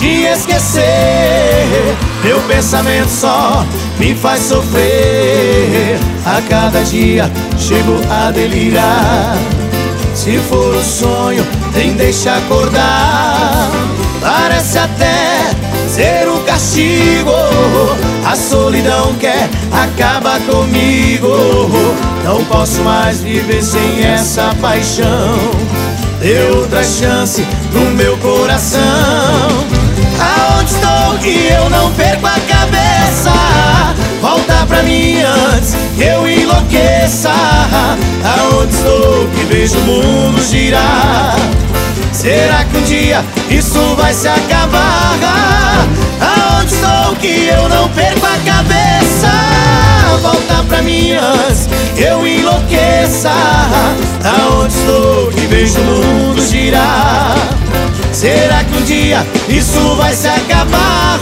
te esquecer. Meu pensamento só me faz sofrer. A cada dia chego a delirar. Se for um sonho, nem deixa acordar. Parece até ser um castigo. A solidão quer acabar comigo. Não posso mais viver sem essa paixão. Dê outra chance pro meu coração. Aonde estou que eu não perco a cabeça? Volta pra mim antes que eu enlouqueça. Aonde estou que vejo o mundo girar? Será que um dia isso vai se acabar? Aonde estou que eu não perco a cabeça? Volta pra mim antes que eu enlouqueça. Aonde estou que vejo o mundo girar? Será que um dia isso vai se acabar?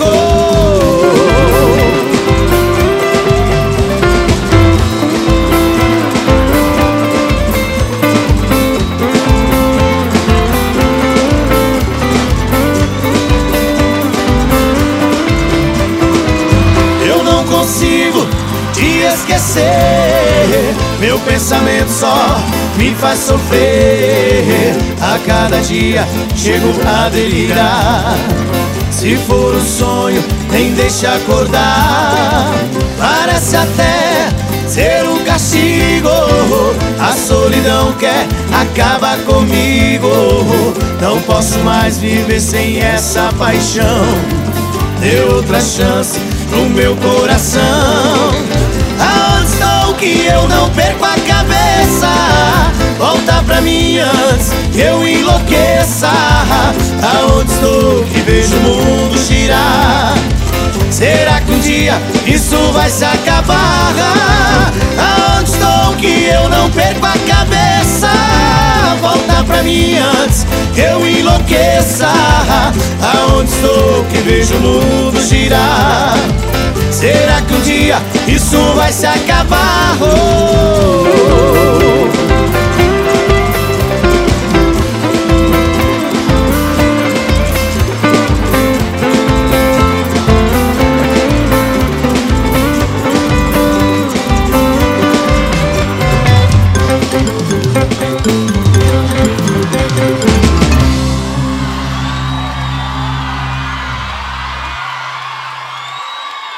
Eu não consigo te esquecer. Meu pensamento só me faz sofrer. A cada dia chego a delirar. Se for um sonho, nem deixa acordar. Parece até ser um castigo. A solidão quer acabar comigo. Não posso mais viver sem essa paixão. Dê outra chance pro meu coração. Aonde estou que eu não perco a cabeça? Volta pra mim antes que eu enlouqueça. Aonde estou que vejo o mundo girar? Será que um dia isso vai se acabar? Aonde estou que eu não perco a cabeça? Volta pra mim antes que eu enlouqueça. Aonde estou que vejo o mundo girar? Será que um dia isso vai se acabar?